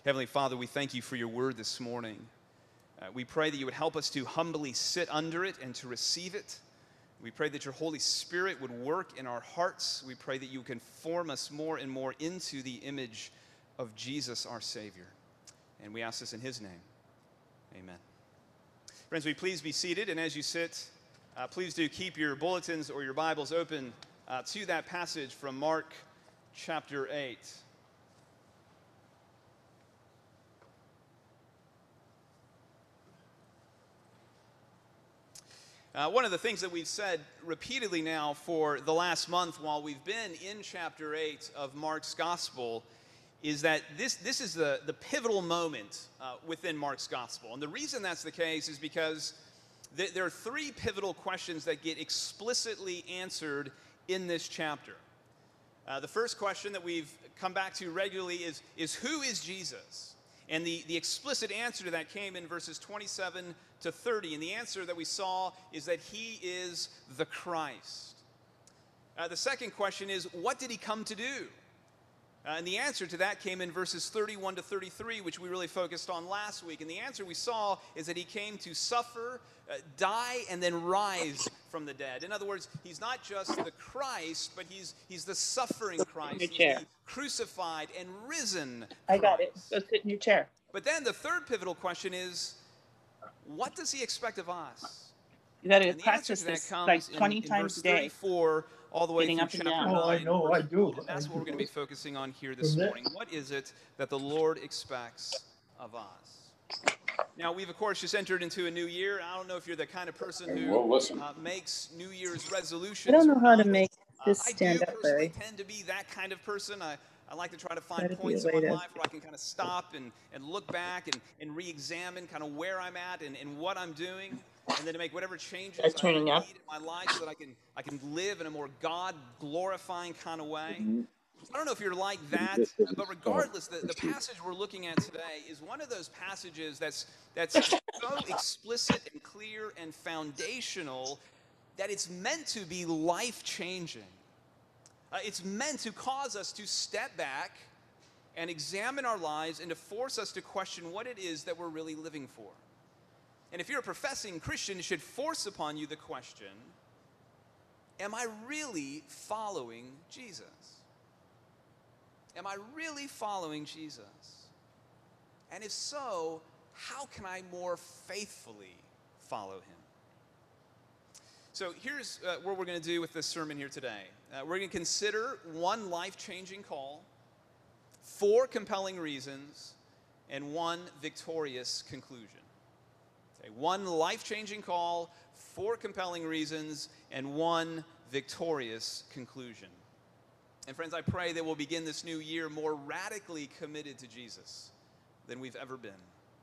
Heavenly Father, we thank you for your word this morning. We pray that you would help us to humbly sit under it and to receive it. We pray that your Holy Spirit would work in our hearts. We pray that you can form us more and more into the image of Jesus, our Savior. And we ask this in his name. Amen. Friends, will you please be seated? And as you sit, please do keep your bulletins or your Bibles open to that passage from Mark chapter 8. One of the things that we've said repeatedly now for the last month while we've been in chapter 8 of Mark's Gospel is that this is the pivotal moment within Mark's Gospel. And the reason that's the case is because there are three pivotal questions that get explicitly answered in this chapter. The first question that we've come back to regularly is who is Jesus? And the explicit answer to that came in verses 27 to 30. And the answer that we saw is that he is the Christ. The second question is, what did he come to do? And the answer to that came in verses 31 to 33, which we really focused on last week. And the answer we saw is that he came to suffer, die, and then rise from the dead. In other words, he's not just the Christ, but he's the suffering Christ. He's the crucified and risen Christ. I got it. Go sit in your chair. But then the third pivotal question is, what does he expect of us? You got to And the answer practice to that this comes like in 20 times verse a day. 34 all the way Getting through up and chapter down. 9. Oh, I know, I do. And that's what we're going to be focusing on here this morning. What is it that the Lord expects of us? Now, we've, of course, just entered into a new year. I don't know if you're the kind of person who makes New Year's resolutions. I don't know how to or not. make this I stand do up, personally Larry. tend to be that kind of person. I like to try to find Gotta be points a in way my to- life where I can kind of stop and look back and re-examine kind of where I'm at and what I'm doing, and then to make whatever changes I turning need up. in my life so that I can live in a more God-glorifying kind of way. I don't know if you're like that, but regardless, the passage we're looking at today is one of those passages that's so explicit and clear and foundational that it's meant to be life-changing. It's meant to cause us to step back and examine our lives and to force us to question what it is that we're really living for. And if you're a professing Christian, it should force upon you the question, am I really following Jesus? Am I really following Jesus? And if so, how can I more faithfully follow him? So here's what we're going to do with this sermon here today. We're going to consider one life-changing call, 4 compelling reasons, and 1 victorious conclusion. Okay, 1 life-changing call, 4 compelling reasons, and 1 victorious conclusion. And friends, I pray that we'll begin this new year more radically committed to Jesus than we've ever been.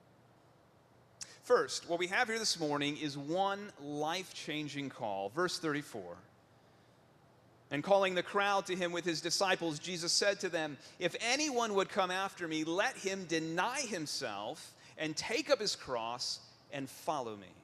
First, what we have here this morning is 1 life-changing call. Verse 34. And calling the crowd to him with his disciples, Jesus said to them, "If anyone would come after me, let him deny himself and take up his cross and follow me."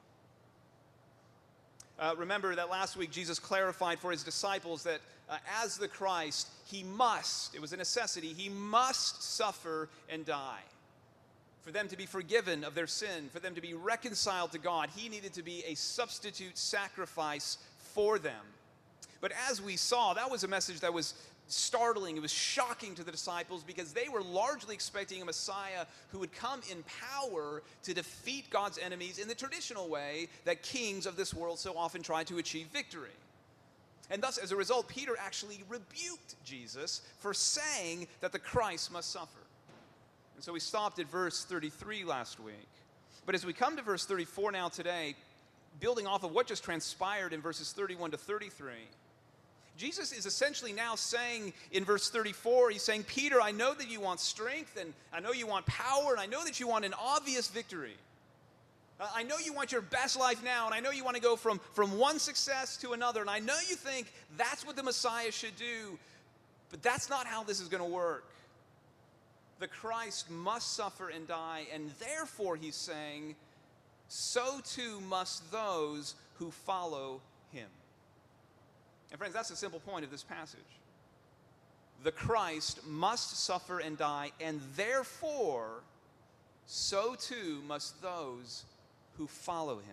Remember that last week Jesus clarified for his disciples that as the Christ, he must, it was a necessity, he must suffer and die. For them to be forgiven of their sin, for them to be reconciled to God, he needed to be a substitute sacrifice for them. But as we saw, that was a message that was startling. It was shocking to the disciples because they were largely expecting a Messiah who would come in power to defeat God's enemies in the traditional way that kings of this world so often try to achieve victory. And thus, as a result, Peter actually rebuked Jesus for saying that the Christ must suffer. And so we stopped at verse 33 last week. But as we come to verse 34 now today, building off of what just transpired in verses 31 to 33, Jesus is essentially now saying in verse 34, he's saying, Peter, I know that you want strength, and I know you want power, and I know that you want an obvious victory. I know you want your best life now, and I know you want to go from one success to another, and I know you think that's what the Messiah should do, but that's not how this is going to work. The Christ must suffer and die, and therefore, he's saying, so too must those who follow him. And friends, that's the simple point of this passage. the Christ must suffer and die, and therefore, so too must those who follow him.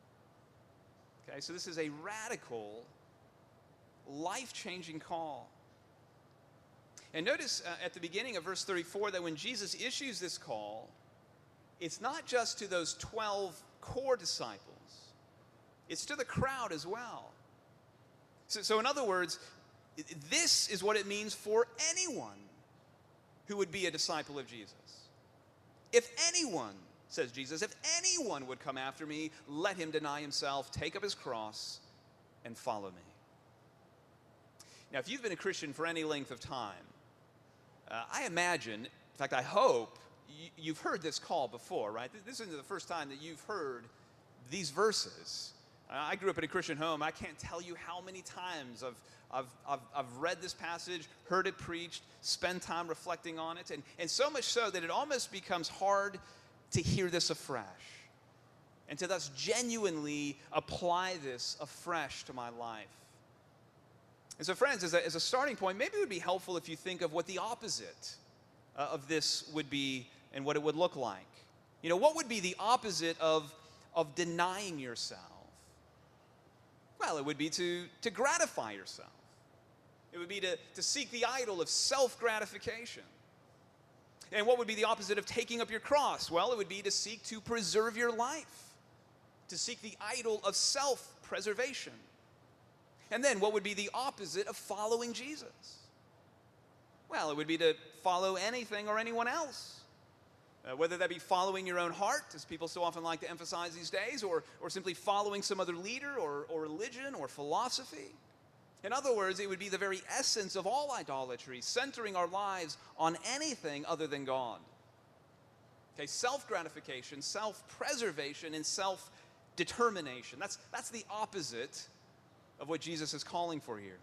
Okay, so this is a radical, life-changing call. And notice at the beginning of verse 34 that when Jesus issues this call, it's not just to those 12 core disciples. It's to the crowd as well. So in other words, this is what it means for anyone who would be a disciple of Jesus. If anyone, says Jesus, if anyone would come after me, let him deny himself, take up his cross, and follow me. Now, if you've been a Christian for any length of time, I imagine, in fact, I hope, you've heard this call before, right? This isn't the first time that you've heard these verses. I grew up in a Christian home. I can't tell you how many times I've read this passage, heard it preached, spent time reflecting on it, and so much so that it almost becomes hard to hear this afresh and to thus genuinely apply this afresh to my life. And so, friends, as a starting point, maybe it would be helpful if you think of what the opposite of this would be and what it would look like. You know, what would be the opposite of denying yourself? Well, it would be to gratify yourself. It would be to seek the idol of self-gratification. And what would be the opposite of taking up your cross? Well, it would be to seek to preserve your life, to seek the idol of self-preservation. And then what would be the opposite of following Jesus? Well, it would be to follow anything or anyone else. Whether that be following your own heart, as people so often like to emphasize these days, or simply following some other leader or religion or philosophy. In other words, it would be the very essence of all idolatry, centering our lives on anything other than God. Okay, self-gratification, self-preservation, and self-determination. That's the opposite of what Jesus is calling for here.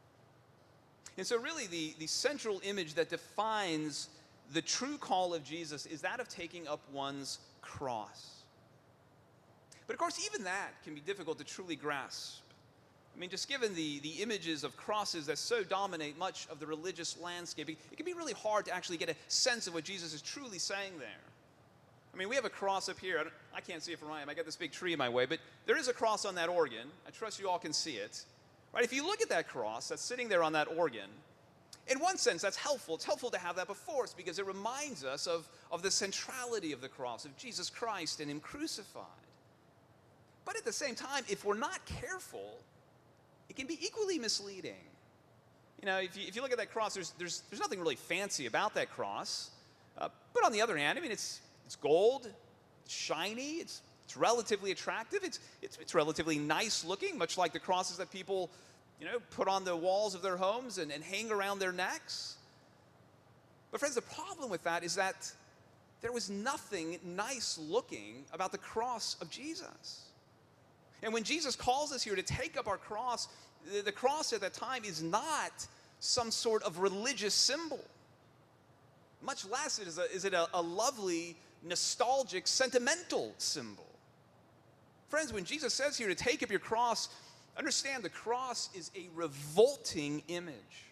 And so really the central image that defines the true call of Jesus is that of taking up one's cross. But of course, even that can be difficult to truly grasp. I mean, just given the images of crosses that so dominate much of the religious landscape, it can be really hard to actually get a sense of what Jesus is truly saying there. I mean, we have a cross up here. I can't see it from where I am. I got this big tree in my way, but there is a cross on that organ. I trust you all can see it. Right? If you look at that cross that's sitting there on that organ, in one sense, that's helpful. It's helpful to have that before us because it reminds us of the centrality of the cross, of Jesus Christ and him crucified. But at the same time, if we're not careful, it can be equally misleading. You know, if you look at that cross, there's nothing really fancy about that cross. But on the other hand, I mean, it's gold, it's shiny, it's relatively attractive, it's relatively nice looking, much like the crosses that people, you know, put on the walls of their homes and hang around their necks. But friends, the problem with that is that there was nothing nice looking about the cross of Jesus. And when Jesus calls us here to take up our cross, the cross at that time is not some sort of religious symbol. Much less is it a lovely, nostalgic, sentimental symbol. Friends, when Jesus says here to take up your cross, understand the cross is a revolting image.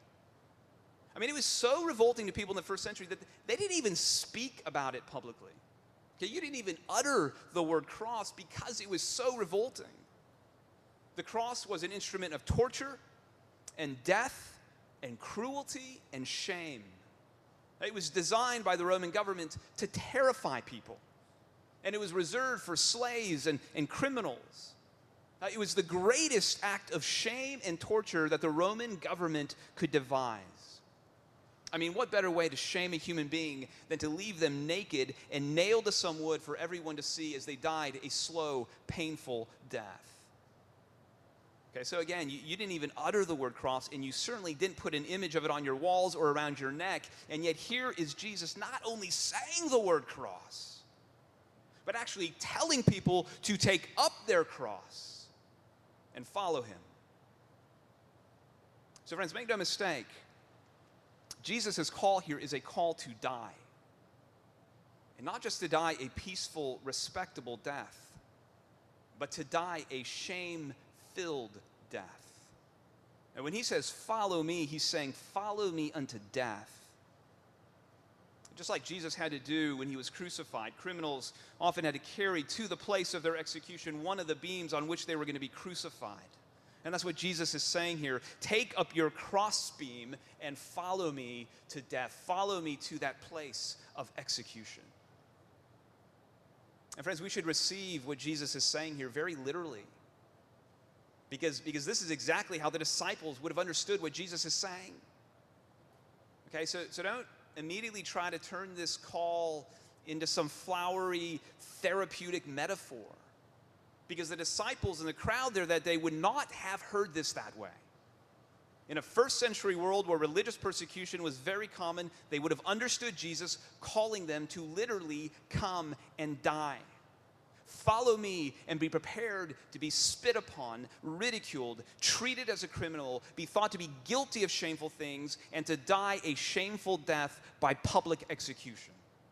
I mean, it was so revolting to people in the first century that they didn't even speak about it publicly. Okay, you didn't even utter the word cross because it was so revolting. The cross was an instrument of torture and death and cruelty and shame. It was designed by the Roman government to terrify people. And it was reserved for slaves and criminals. It was the greatest act of shame and torture that the Roman government could devise. I mean, what better way to shame a human being than to leave them naked and nailed to some wood for everyone to see as they died a slow, painful death? Okay, so again, you didn't even utter the word cross, and you certainly didn't put an image of it on your walls or around your neck, and yet here is Jesus not only saying the word cross, but actually telling people to take up their cross and follow him. So friends, make no mistake, Jesus' call here is a call to die. And not just to die a peaceful, respectable death, but to die a shame-filled death. And when he says, follow me, he's saying, follow me unto death. Just like Jesus had to do when he was crucified, criminals often had to carry to the place of their execution one of the beams on which they were going to be crucified. And that's what Jesus is saying here. Take up your crossbeam and follow me to death. Follow me to that place of execution. And friends, we should receive what Jesus is saying here very literally. Because this is exactly how the disciples would have understood what Jesus is saying. Okay, so don't immediately try to turn this call into some flowery therapeutic metaphor. Because the disciples in the crowd there that day would not have heard this that way. In a first century world where religious persecution was very common, they would have understood Jesus calling them to literally come and die. Follow me and be prepared to be spit upon, ridiculed, treated as a criminal, be thought to be guilty of shameful things, and to die a shameful death by public execution.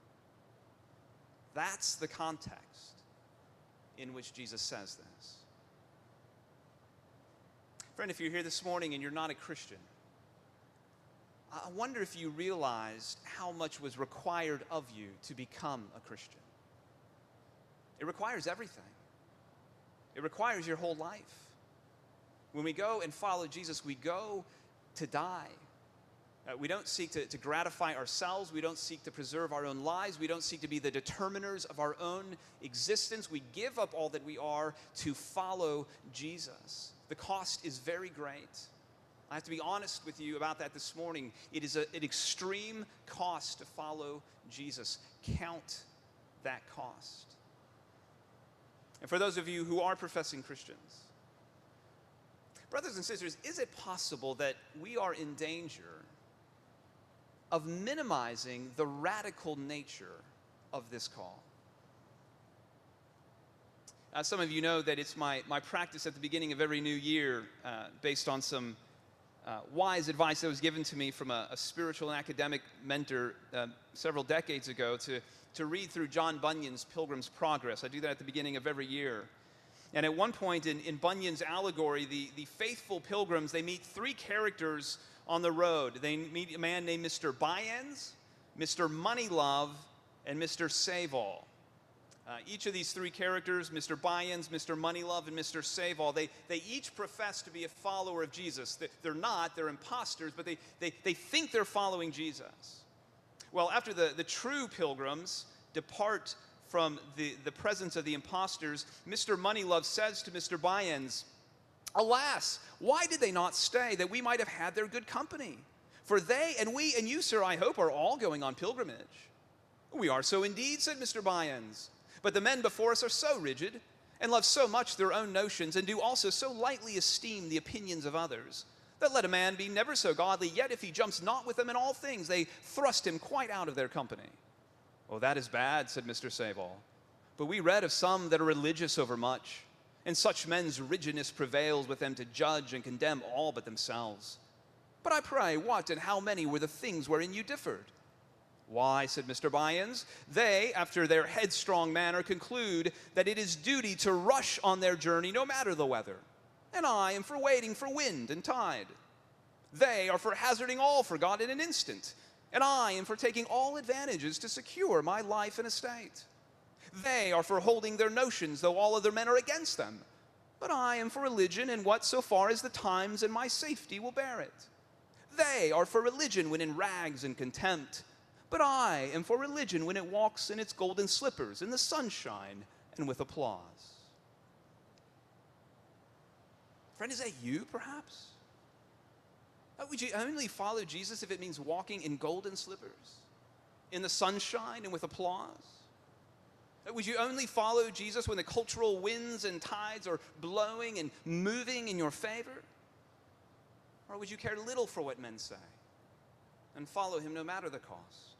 That's the context in which Jesus says this. Friend, if you're here this morning and you're not a Christian, I wonder if you realized how much was required of you to become a Christian. It requires everything. It requires your whole life. When we go and follow Jesus, we go to die. We don't seek to gratify ourselves. We don't seek to preserve our own lives. We don't seek to be the determiners of our own existence. We give up all that we are to follow Jesus. The cost is very great. I have to be honest with you about that this morning. It is an extreme cost to follow Jesus. Count that cost. And for those of you who are professing Christians, brothers and sisters, is it possible that we are in danger of minimizing the radical nature of this call? Some of you know that it's my practice at the beginning of every new year, based on some wise advice that was given to me from a spiritual and academic mentor several decades ago, to read through John Bunyan's Pilgrim's Progress. I do that at the beginning of every year. And at one point in Bunyan's allegory, the faithful pilgrims, they meet three characters on the road. They meet a man named Mr. Byens, Mr. Moneylove, and Mr. Save-All. Each of these three characters, Mr. Byens, Mr. Moneylove, and Mr. Save-All, they each profess to be a follower of Jesus. They're not, they're imposters, but they think they're following Jesus. Well, after the true pilgrims depart from the presence of the imposters, Mr. Moneylove says to Mr. Byens, "Alas, why did they not stay, that we might have had their good company? For they and we and you, sir, I hope, are all going on pilgrimage." "We are so indeed," said Mr. Byens. "But the men before us are so rigid, and love so much their own notions, and do also so lightly esteem the opinions of others, that let a man be never so godly, yet if he jumps not with them in all things, they thrust him quite out of their company." "Oh, that is bad," said Mr. Save-All. "But we read of some that are religious overmuch, and such men's rigidness prevails with them to judge and condemn all but themselves. But I pray, what and how many were the things wherein you differed?" "Why," said Mr. Byens, "they, after their headstrong manner, conclude that it is duty to rush on their journey no matter the weather. And I am for waiting for wind and tide. They are for hazarding all for God in an instant, and I am for taking all advantages to secure my life and estate. They are for holding their notions, though all other men are against them, but I am for religion in what so far as the times and my safety will bear it. They are for religion when in rags and contempt, but I am for religion when it walks in its golden slippers in the sunshine and with applause." Friend, is that you, perhaps? Would you only follow Jesus if it means walking in golden slippers, in the sunshine and with applause? Would you only follow Jesus when the cultural winds and tides are blowing and moving in your favor? Or would you care little for what men say and follow him no matter the cost?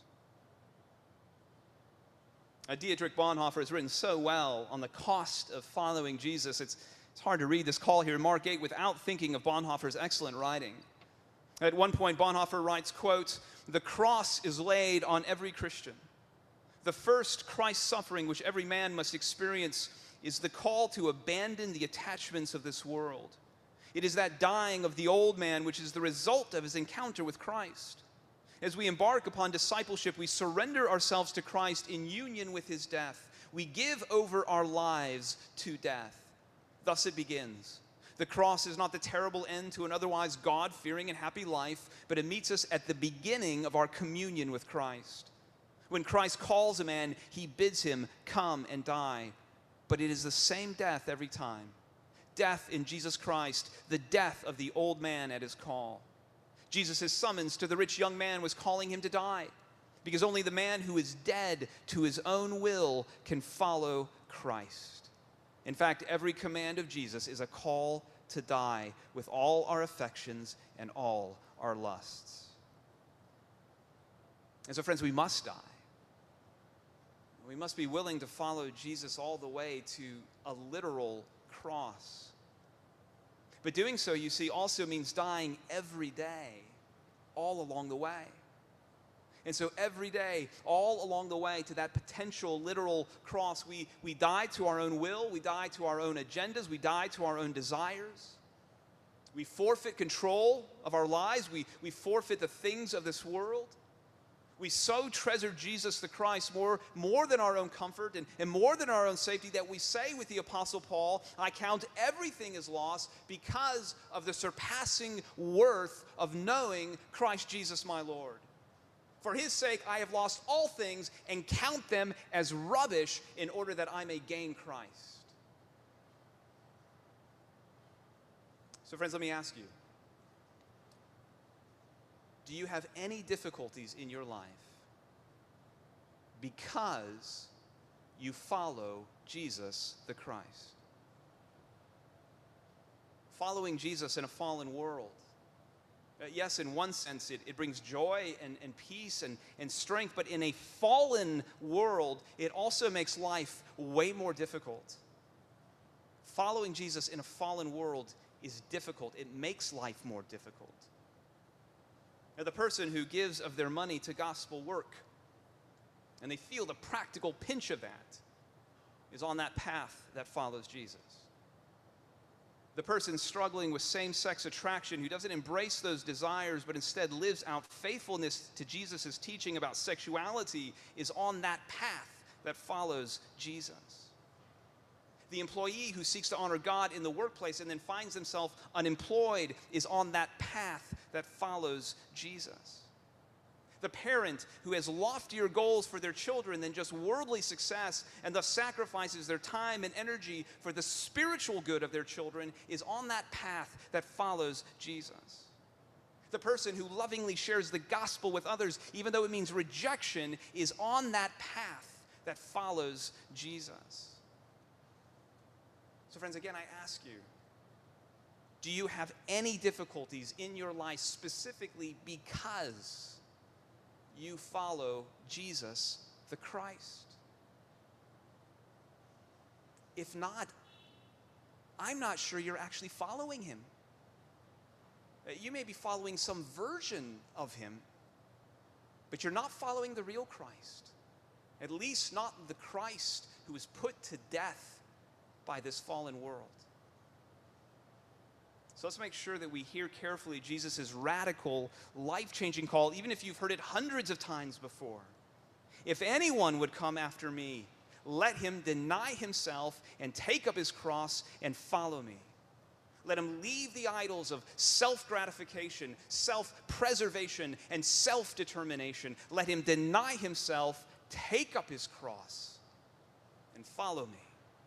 Dietrich Bonhoeffer has written so well on the cost of following Jesus. It's hard to read this call here in Mark 8 without thinking of Bonhoeffer's excellent writing. At one point, Bonhoeffer writes, quote, "The cross is laid on every Christian. The first Christ suffering which every man must experience is the call to abandon the attachments of this world. It is that dying of the old man which is the result of his encounter with Christ. As we embark upon discipleship, we surrender ourselves to Christ in union with his death. We give over our lives to death. Thus it begins. The cross is not the terrible end to an otherwise God-fearing and happy life, but it meets us at the beginning of our communion with Christ. When Christ calls a man, he bids him come and die. But it is the same death every time. Death in Jesus Christ, the death of the old man at his call. Jesus' summons to the rich young man was calling him to die, because only the man who is dead to his own will can follow Christ. In fact, every command of Jesus is a call to die with all our affections and all our lusts. And so, friends, we must die. We must be willing to follow Jesus all the way to a literal cross. But doing so, you see, also means dying every day, all along the way. And so every day, all along the way to that potential literal cross, we die to our own will, we die to our own agendas, we die to our own desires. We forfeit control of our lives, we forfeit the things of this world. We so treasure Jesus the Christ more than our own comfort and more than our own safety that we say with the Apostle Paul, I count everything as loss because of the surpassing worth of knowing Christ Jesus my Lord. For his sake I have lost all things and count them as rubbish in order that I may gain Christ. So friends, let me ask you, do you have any difficulties in your life because you follow Jesus the Christ? Following Jesus in a fallen world. Yes, in one sense, it brings joy and peace and strength, but in a fallen world, it also makes life way more difficult. Following Jesus in a fallen world is difficult. It makes life more difficult. Now, the person who gives of their money to gospel work, and they feel the practical pinch of that, is on that path that follows Jesus. The person struggling with same-sex attraction, who doesn't embrace those desires, but instead lives out faithfulness to Jesus' teaching about sexuality, is on that path that follows Jesus. The employee who seeks to honor God in the workplace and then finds himself unemployed is on that path that follows Jesus. The parent who has loftier goals for their children than just worldly success and thus sacrifices their time and energy for the spiritual good of their children is on that path that follows Jesus. The person who lovingly shares the gospel with others, even though it means rejection, is on that path that follows Jesus. So friends, again, I ask you, do you have any difficulties in your life specifically because you follow Jesus the Christ? If not, I'm not sure you're actually following him. You may be following some version of him, but you're not following the real Christ. At least not the Christ who was put to death by this fallen world. So let's make sure that we hear carefully Jesus' radical, life-changing call, even if you've heard it hundreds of times before. If anyone would come after me, let him deny himself and take up his cross and follow me. Let him leave the idols of self-gratification, self-preservation, and self-determination. Let him deny himself, take up his cross, and follow me.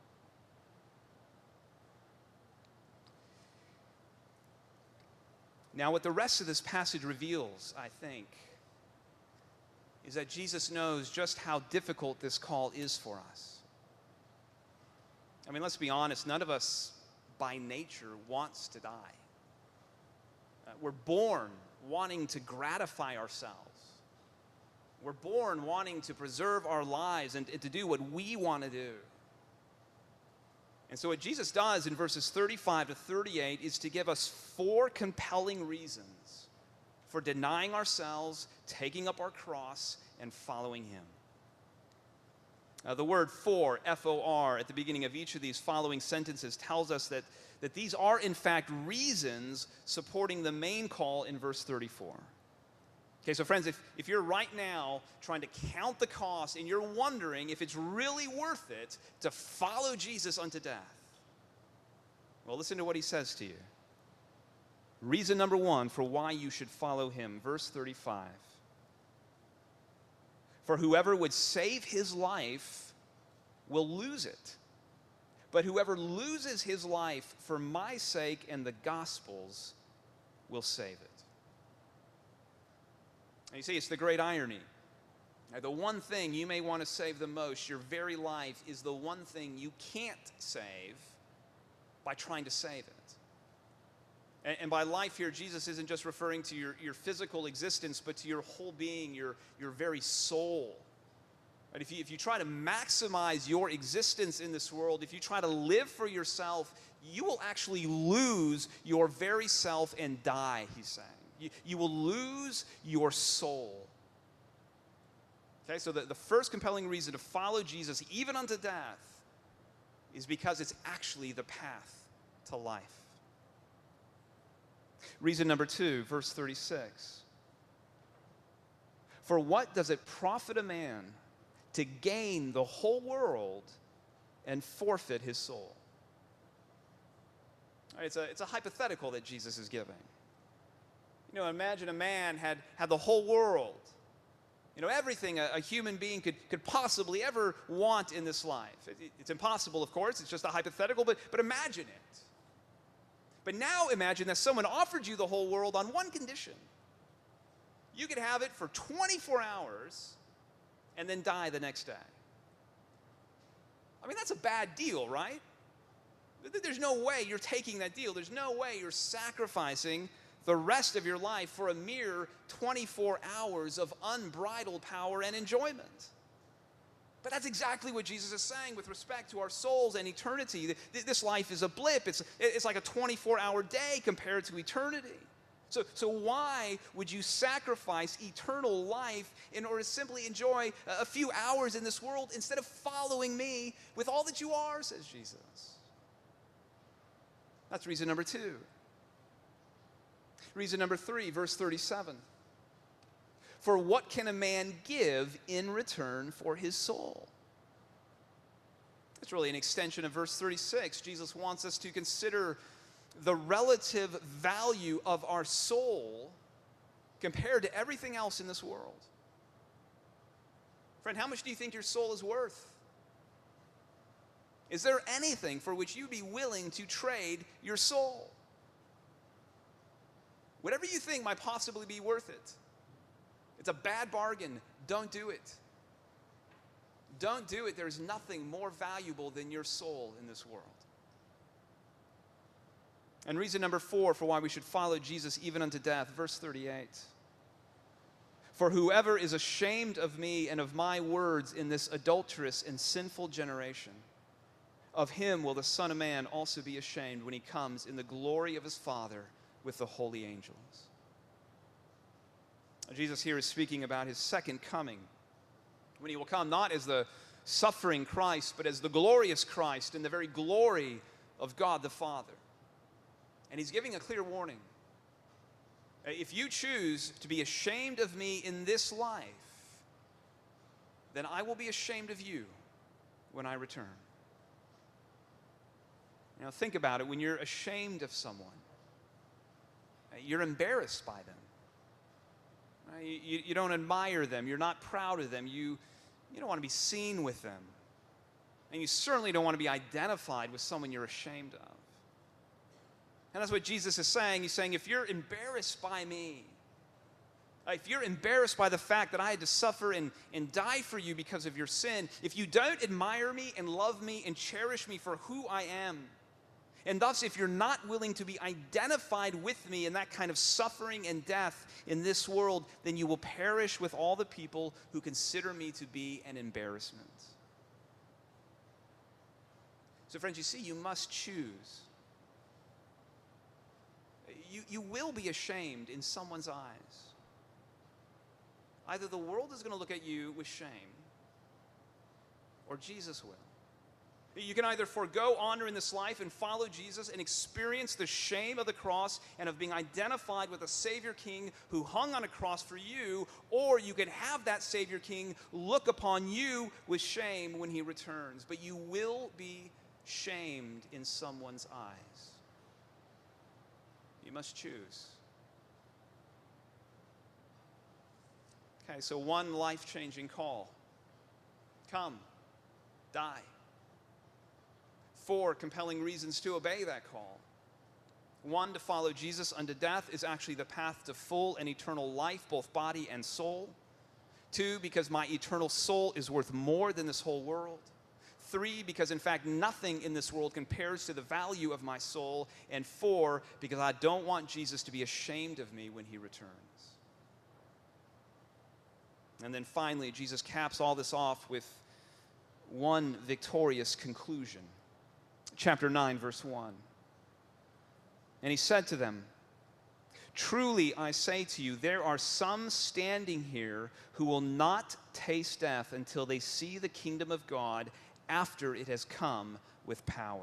Now, what the rest of this passage reveals, I think, is that Jesus knows just how difficult this call is for us. I mean, let's be honest, none of us by nature wants to die. We're born wanting to gratify ourselves. We're born wanting to preserve our lives and to do what we want to do. And so what Jesus does in verses 35 to 38 is to give us 4 compelling reasons for denying ourselves, taking up our cross, and following him. The word for, F-O-R, at the beginning of each of these following sentences tells us that these are, in fact, reasons supporting the main call in verse 34. Okay, so friends, if you're right now trying to count the cost and you're wondering if it's really worth it to follow Jesus unto death, well, listen to what he says to you. Reason number one for why you should follow him, verse 35. For whoever would save his life will lose it. But whoever loses his life for my sake and the gospel's will save it. And you see, it's the great irony. Now, the one thing you may want to save the most, your very life, is the one thing you can't save by trying to save it. And by life here, Jesus isn't just referring to your physical existence, but to your whole being, your very soul. But if you try to maximize your existence in this world, if you try to live for yourself, you will actually lose your very self and die, he's saying. You will lose your soul. Okay, so the first compelling reason to follow Jesus, even unto death, is because it's actually the path to life. Reason number two, verse 36. For what does it profit a man to gain the whole world and forfeit his soul? All right, it's a hypothetical that Jesus is giving. You know, imagine a man had the whole world. You know, everything a human being could possibly ever want in this life. It's impossible, of course. It's just a hypothetical, but imagine it. But now imagine that someone offered you the whole world on one condition. You could have it for 24 hours and then die the next day. I mean, that's a bad deal, right? There's no way you're taking that deal. There's no way you're sacrificing the rest of your life for a mere 24 hours of unbridled power and enjoyment. But that's exactly what Jesus is saying with respect to our souls and eternity. This life is a blip. It's like a 24-hour day compared to eternity. So why would you sacrifice eternal life in order to simply enjoy a few hours in this world instead of following me with all that you are, says Jesus. That's reason number two. Reason number three, verse 37. For what can a man give in return for his soul? It's really an extension of verse 36. Jesus wants us to consider the relative value of our soul compared to everything else in this world. Friend, how much do you think your soul is worth? Is there anything for which you'd be willing to trade your soul? Whatever you think might possibly be worth it. It's a bad bargain. Don't do it. Don't do it. There's nothing more valuable than your soul in this world. And reason number four for why we should follow Jesus even unto death, verse 38. For whoever is ashamed of me and of my words in this adulterous and sinful generation, of him will the Son of Man also be ashamed when he comes in the glory of his Father with the holy angels. Jesus here is speaking about his second coming, when he will come not as the suffering Christ, but as the glorious Christ in the very glory of God the Father. And he's giving a clear warning. If you choose to be ashamed of me in this life, then I will be ashamed of you when I return. Now think about it. When you're ashamed of someone, you're embarrassed by them. You don't admire them. You're not proud of them. You don't want to be seen with them. And you certainly don't want to be identified with someone you're ashamed of. And that's what Jesus is saying. He's saying, if you're embarrassed by me, if you're embarrassed by the fact that I had to suffer and die for you because of your sin, if you don't admire me and love me and cherish me for who I am, and thus if you're not willing to be identified with me in that kind of suffering and death in this world, then you will perish with all the people who consider me to be an embarrassment. So friends, you see, you must choose. You will be ashamed in someone's eyes. Either the world is going to look at you with shame, or Jesus will. You can either forego honor in this life and follow Jesus and experience the shame of the cross and of being identified with a Savior King who hung on a cross for you, or you can have that Savior King look upon you with shame when he returns. But you will be shamed in someone's eyes. You must choose. Okay, so one life-changing call. Come, die. 4 compelling reasons to obey that call. 1, to follow Jesus unto death is actually the path to full and eternal life, both body and soul. 2, because my eternal soul is worth more than this whole world. 3, because in fact nothing in this world compares to the value of my soul. And 4, because I don't want Jesus to be ashamed of me when he returns. And then finally, Jesus caps all this off with one victorious conclusion. Chapter 9, verse 1. And he said to them, truly I say to you, there are some standing here who will not taste death until they see the kingdom of God after it has come with power.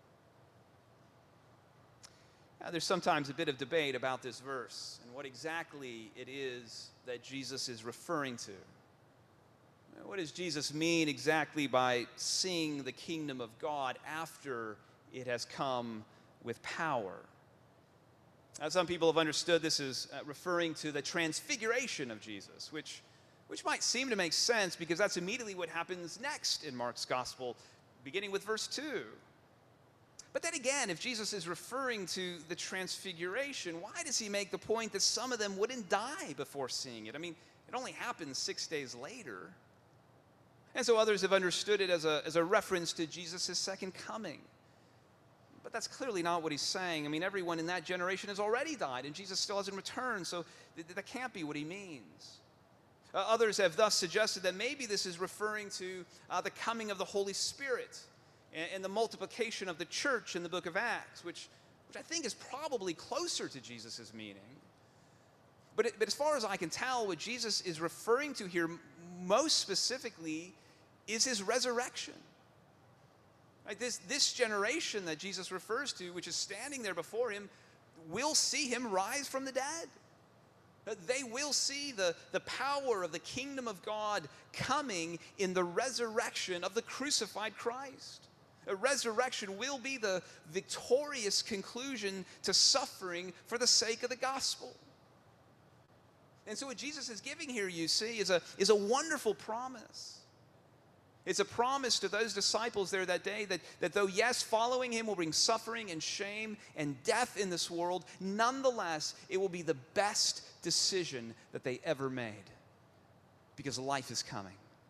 Now, there's sometimes a bit of debate about this verse and what exactly it is that Jesus is referring to. What does Jesus mean exactly by seeing the kingdom of God after it has come with power? Some people have understood this as referring to the transfiguration of Jesus, which might seem to make sense because that's immediately what happens next in Mark's gospel, beginning with verse 2. But then again, if Jesus is referring to the transfiguration, why does he make the point that some of them wouldn't die before seeing it? I mean, it only happens 6 days later. And so others have understood it as a reference to Jesus' second coming. But that's clearly not what he's saying. I mean, everyone in that generation has already died, and Jesus still hasn't returned, so that can't be what he means. Others have thus suggested that maybe this is referring to the coming of the Holy Spirit and the multiplication of the church in the book of Acts, which I think is probably closer to Jesus' meaning. But as far as I can tell, what Jesus is referring to here most specifically is his resurrection. Right? This generation that Jesus refers to, which is standing there before him, will see him rise from the dead. They will see the power of the kingdom of God coming in the resurrection of the crucified Christ. A resurrection will be the victorious conclusion to suffering for the sake of the gospel. And so what Jesus is giving here, you see, is a wonderful promise. It's a promise to those disciples there that day that though, yes, following him will bring suffering and shame and death in this world, nonetheless, it will be the best decision that they ever made because life is coming.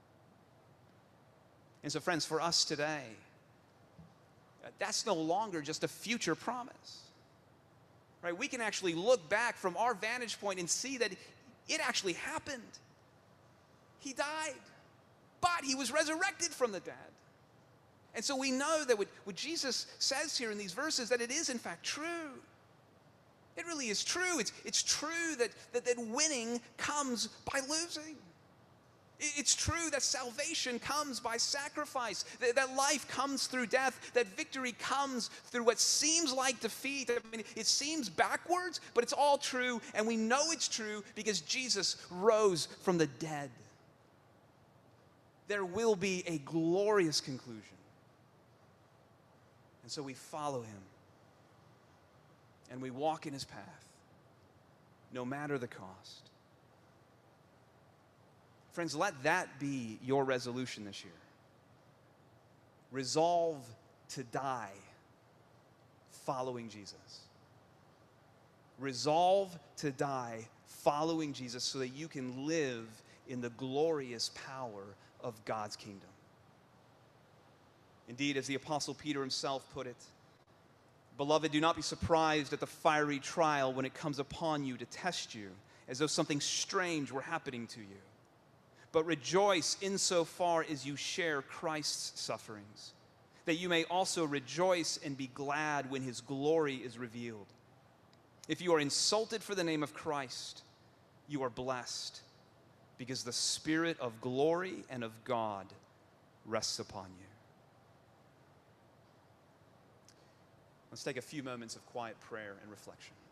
And so, friends, for us today, that's no longer just a future promise. Right? We can actually look back from our vantage point and see that it actually happened. He died, but he was resurrected from the dead. And so we know that what Jesus says here in these verses, that it is in fact true. It really is true. It's true that winning comes by losing. It's true that salvation comes by sacrifice, that life comes through death, that victory comes through what seems like defeat. I mean, it seems backwards, but it's all true, and we know it's true because Jesus rose from the dead. There will be a glorious conclusion. And so we follow him, and we walk in his path, no matter the cost. Friends, let that be your resolution this year. Resolve to die following Jesus. Resolve to die following Jesus so that you can live in the glorious power of God's kingdom. Indeed, as the Apostle Peter himself put it, beloved, do not be surprised at the fiery trial when it comes upon you to test you, as though something strange were happening to you. But rejoice insofar as you share Christ's sufferings, that you may also rejoice and be glad when his glory is revealed. If you are insulted for the name of Christ, you are blessed, because the Spirit of glory and of God rests upon you. Let's take a few moments of quiet prayer and reflection.